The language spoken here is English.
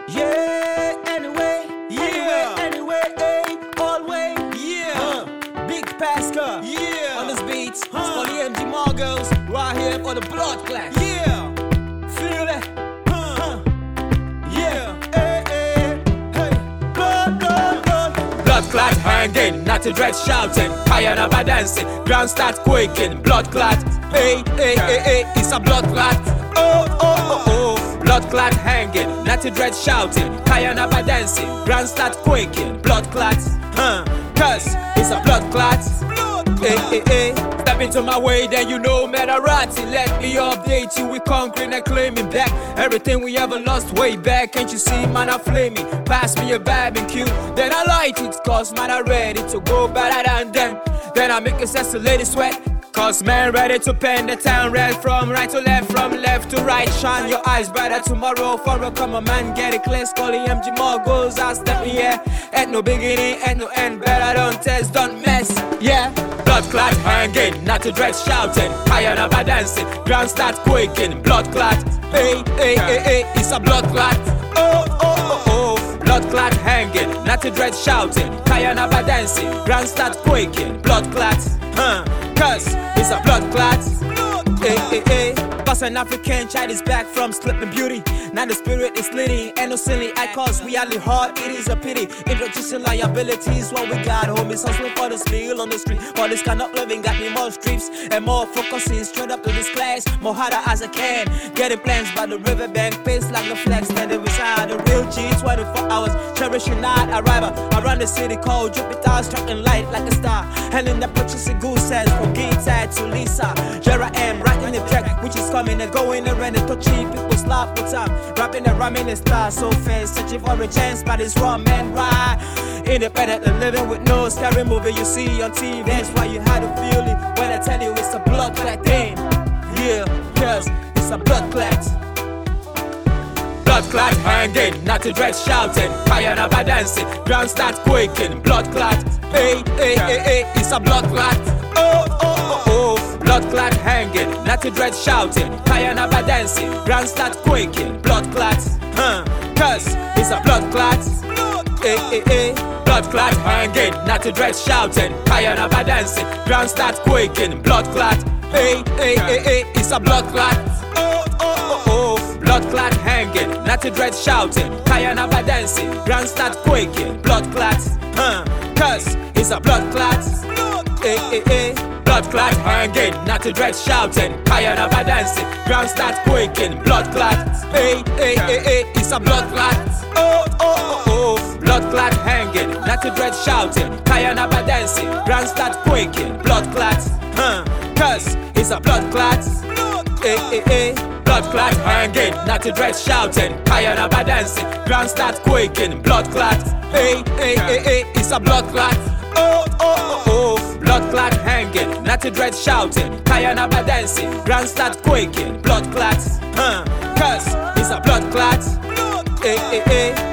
Yeah, anyway, Yeah. anyway, always. Yeah. Big Pascal. Yeah. On this beat, it's for the MG Margos, right here for the blood clash. Yeah. Feel it? Yeah. Hey, blood. Blood clot hanging, not a dread shouting, fire never dancing, ground start quaking, blood clot, hey, it's a blood clot, oh, blood clot hanging, not a dread shouting, fire never dancing, ground start quaking, blood clot, cause it's a blood clot, hey, step into my way, then you know Medarati, let me update you with conquering and claiming back everything we ever lost way back. Can't you see, man, I'm flaming? Pass me a barbecue, then I light it, cause man, I'm ready to go better than them. Then I make a sexy lady sweat, cause man, ready to pen the town red from right to left, from left to right. Shine your eyes brighter tomorrow for a come on, man, get it clear. Scully MG Margos, I step in here. Ain't no beginning, ain't no end, better don't test, don't mess, yeah. Blood clot hanging, not a dread shouting, fire never dancing, ground start quaking, blood clot, hey, it's a blood clot, oh, blood clot hanging, not a dread shouting, fire never dancing, ground start quaking, blood clot, cause it's a blood clot, hey, Cause an African child is back from Sleeping Beauty. Now the spirit is litty, ain't no silly eye cause we are hard, it is a pity. Introducing liabilities, what we got, homies hustling for this meal on the street. For this kind of living got me more streets and more focusing straight up to this class. More harder as I can, getting plans by the riverbank, pace like the flex, standing beside the real G, 24 hours, cherishing night arrival. Around the city called Jupiter, striking light like a star. Handling the purchasing goose says from guitar to Lisa. Jera M, writing the track, which is coming and going around and touching people's lap with time. Rapping and rhyming and style so fast, searching for a chance, but it's raw man right. Independent and living with no scary movie you see on TV. That's why you had to feel it when I tell you it's a blood clot thing. Yeah, cause it's a blood clot. Blood clot hanging, not a dread shouting, fire never dancing, ground start quaking, blood clot, hey, it's a blood clot, oh, blood clot hanging, not a dread shouting, fire never dancing, ground start quaking, blood clot, cause it's a blood clot, hey, blood clot hanging, not a dread shouting, fire never dancing, ground start quaking, blood clot, hey, it's a blood clot, oh, blood clot hanging, not a dread shouting, fire never dancing, ground start quaking, blood clot, cause it's a blood clot, hey, blood clot hanging, not a dread shouting, fire never dancing, ground start quaking, blood clot, hey, it's a blood clot, oh, blood clot hanging, not a dread shouting, fire never dancing, ground start quaking, blood clot, cause it's a blood clot, hey, blood clot hanging, not a dread shouting, fire never dancing, ground start quaking, blood clot, hey, it's a blood clot, oh, blood clot hanging, not a dread shouting, fire never dancing, ground start quaking, blood clot, cause it's a blood clot, hey.